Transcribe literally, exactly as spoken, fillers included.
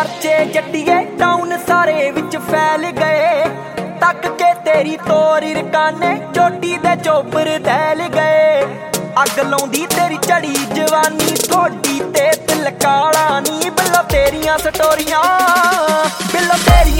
चर्चे जट्टिए टाउन सारे विच फैल गए। तक के तेरी तोरी रकाने चोटी दे चोपर दैल गए। अग लाउंदी तेरी चढ़ी जवानी थोड़ी ते तिल काला नी। बिल्लो तेरियां स्टोरियां बिल्लो तेरियां